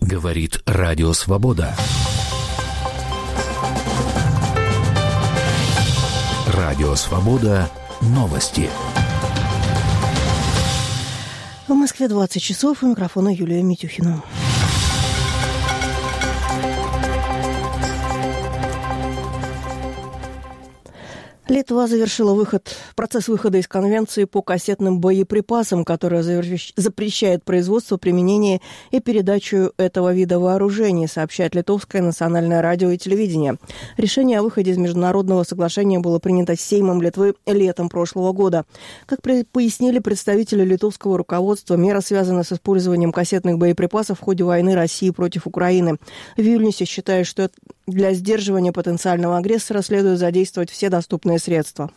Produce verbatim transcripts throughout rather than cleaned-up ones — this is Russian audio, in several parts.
Говорит Радио Свобода. Радио Свобода. Новости. В Москве двадцать часов. У микрофона Юлия Митюхина. Литва завершила выход, процесс выхода из Конвенции по кассетным боеприпасам, которая запрещает производство, применение и передачу этого вида вооружений, сообщает Литовское национальное радио и телевидение. Решение о выходе из международного соглашения было принято Сеймом Литвы летом прошлого года. Как пояснили представители литовского руководства, мера связана с использованием кассетных боеприпасов в ходе войны России против Украины. В Вильнюсе считают, что для сдерживания потенциального агрессора следует задействовать все доступные средства.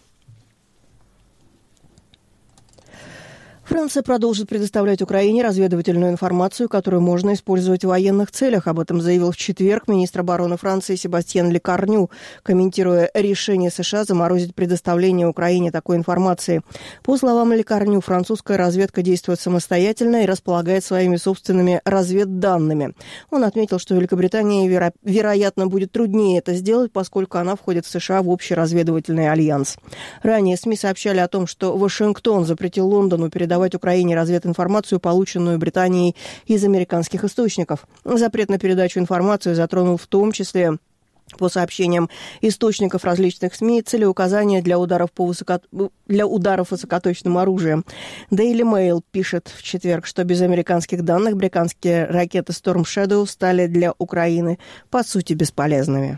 Франция продолжит предоставлять Украине разведывательную информацию, которую можно использовать в военных целях. Об этом заявил в четверг министр обороны Франции Себастьян Лекарню, комментируя решение США заморозить предоставление Украине такой информации. По словам Лекарню, французская разведка действует самостоятельно и располагает своими собственными разведданными. Он отметил, что Великобритании, веро- вероятно, будет труднее это сделать, поскольку она входит в США в общий разведывательный альянс. Ранее СМИ сообщали о том, что Вашингтон запретил Лондону передавать давать Украине развединформацию, полученную Британией из американских источников. Запрет на передачу информации затронул в том числе, по сообщениям источников различных СМИ, целеуказания для ударов, по высоко... для ударов высокоточным оружием. Daily Mail пишет в четверг, что без американских данных британские ракеты Storm Shadow стали для Украины по сути бесполезными.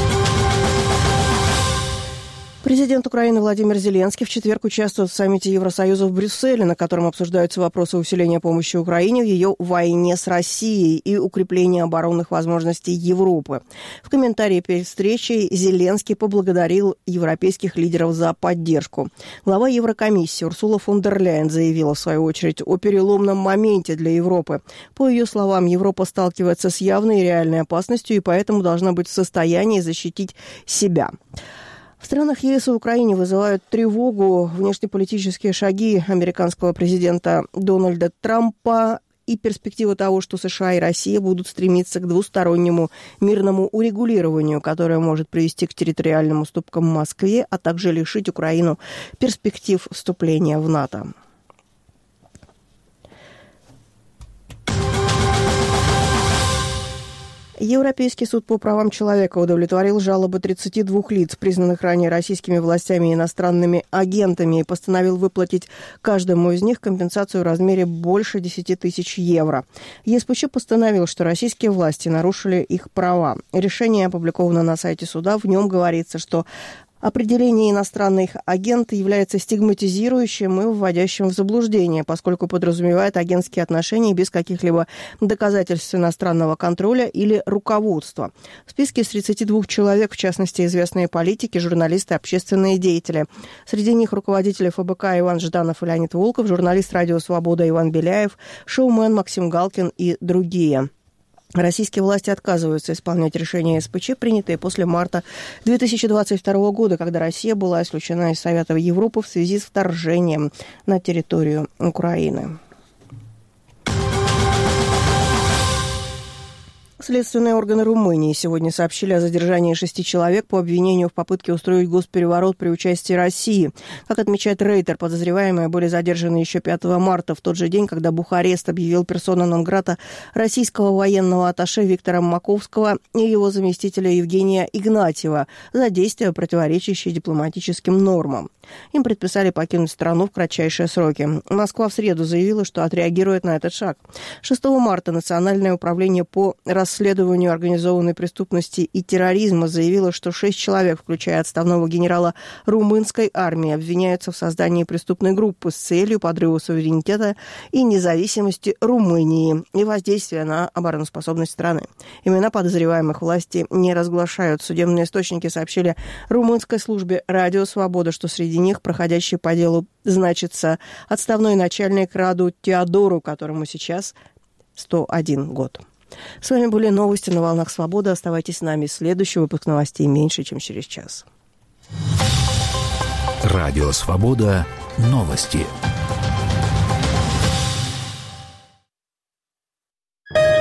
Президент Украины Владимир Зеленский в четверг участвует в саммите Евросоюза в Брюсселе, на котором обсуждаются вопросы усиления помощи Украине в ее войне с Россией и укрепления оборонных возможностей Европы. В комментарии перед встречей Зеленский поблагодарил европейских лидеров за поддержку. Глава Еврокомиссии Урсула фон дер Ляйен заявила, в свою очередь, о переломном моменте для Европы. По ее словам, Европа сталкивается с явной и реальной опасностью и поэтому должна быть в состоянии защитить себя. В странах ЕС и Украине вызывают тревогу внешнеполитические шаги американского президента Дональда Трампа и перспектива того, что США и Россия будут стремиться к двустороннему мирному урегулированию, которое может привести к территориальным уступкам в Москве, а также лишить Украину перспектив вступления в НАТО. Европейский суд по правам человека удовлетворил жалобы тридцати двух лиц, признанных ранее российскими властями и иностранными агентами, и постановил выплатить каждому из них компенсацию в размере больше десяти тысяч евро. ЕСПЧ постановил, что российские власти нарушили их права. Решение опубликовано на сайте суда. В нем говорится, что определение иностранных агентов является стигматизирующим и вводящим в заблуждение, поскольку подразумевает агентские отношения без каких-либо доказательств иностранного контроля или руководства. В списке из тридцати двух человек, в частности, известные политики, журналисты, общественные деятели. Среди них руководители ФБК Иван Жданов и Леонид Волков, журналист «Радио Свобода» Иван Беляев, шоумен Максим Галкин и другие. Российские власти отказываются исполнять решения ЕСПЧ, принятые после марта две тысячи двадцать второго года, когда Россия была исключена из Совета Европы в связи с вторжением на территорию Украины. Следственные органы Румынии сегодня сообщили о задержании шести человек по обвинению в попытке устроить госпереворот при участии России. Как отмечает Рейтер, подозреваемые были задержаны еще пятого марта, в тот же день, когда Бухарест объявил персона нон-грата российского военного атташе Виктора Маковского и его заместителя Евгения Игнатьева за действия, противоречащие дипломатическим нормам. Им предписали покинуть страну в кратчайшие сроки. Москва в среду заявила, что отреагирует на этот шаг. шестого марта Национальное управление по расследованию организованной преступности и терроризма заявило, что шесть человек, включая отставного генерала румынской армии, обвиняются в создании преступной группы с целью подрыва суверенитета и независимости Румынии и воздействия на обороноспособность страны. Имена подозреваемых власти не разглашают. Судебные источники сообщили румынской службе «Радио Свобода», что среди них проходящий по делу значится отставной начальник Раду Теодору, которому сейчас сто один год. С вами были новости на «Волнах Свободы». Оставайтесь с нами. Следующий выпуск новостей меньше, чем через час. Радио Свобода. Новости.